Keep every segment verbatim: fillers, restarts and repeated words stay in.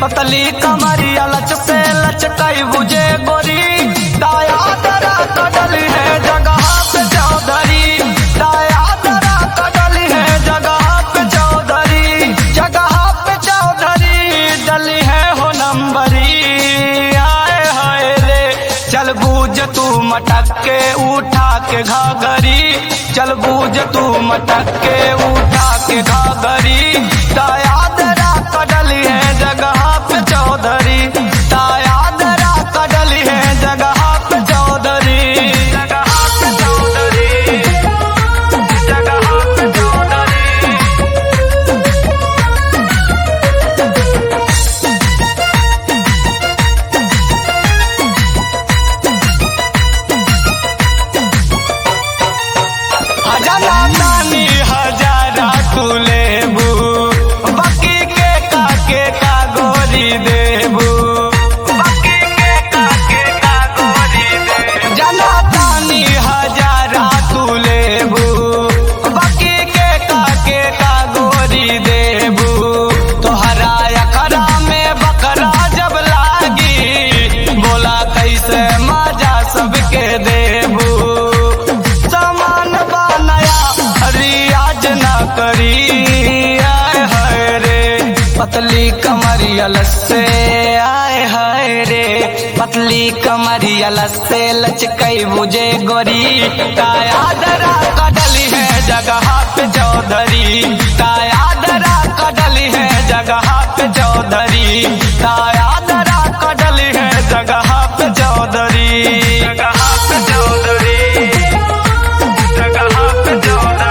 पतली कमरिया लच से लचकाई बुझे गोरी दाया दरा कदली है जगह पे चौधरी दाया दरा कदली है जगह पे चौधरी जगह पे चौधरी डली है हो नंबरी आए हाय रे चल बूझ तू मटक के उठा के घाघरी चल बूझ तू मटक के उठा के घाघरी दाया दरा कदली है जगह पे चौधरी दाया दरा कदली है जगह पे चौधरी जगह पे चौधरी जगह पे चौधरी हजारा तानी हजारा तू लेबू बाकी के काके का गोरी देबू बाकी के काके का गोरी देबू जना तानी हजारा तू लेबू बाकी के काके का गोरी देबू तोहरा अखरा में बकरा जब लागी बोला कैसे मजा सबके देबू सामान बनाया रियाज ना करी आए हाय रे पतली कमरिया लस्से आए हाय रे पतली कमरिया लस्से लचकई बुझे गोरी ताया दरा कदली है जगह पे चौधरी ताया दरा कदली है जगह पे चौधरी ताया दरा कदली है जगह पे चौधरी जगह पे चौधरी जगह पे चौधरी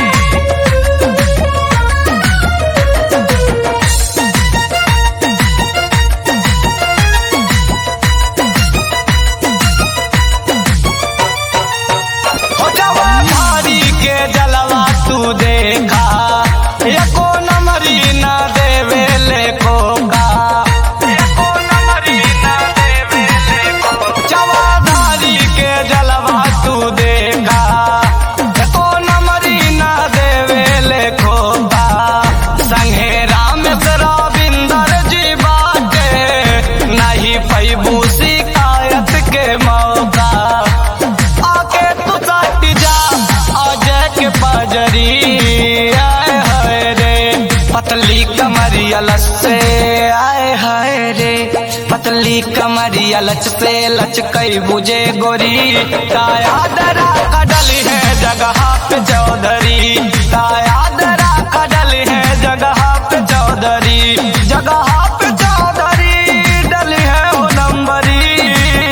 हो जावा धारी के जलवा तू देखा एको नमरी ना देवे ले कोका एको नमरी ना देवे ले कोका जावा धारी के जलवा तू देखा एको नमरी ना देवे ले कोका संगे राम रविंदर जी बाटे नहीं पैबू शिकायत के मौका आके तू सट जा अजय के पजरी आए हाय रे पतली कमरिया लस्से आए हाय रे पतली कमरिया लच से लचकई बुझे गोरी ताया दरा कदली है जगह पे चौधरी ताया दरा कदली है जगह पे चौधरी जगह पे चौधरी डली है हो नंबरी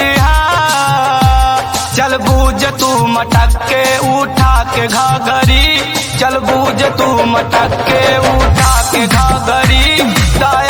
हाँ चल बूझ तू मटक के उठा के घाघरी चल बूझ तू मटक के उठा के घाघरी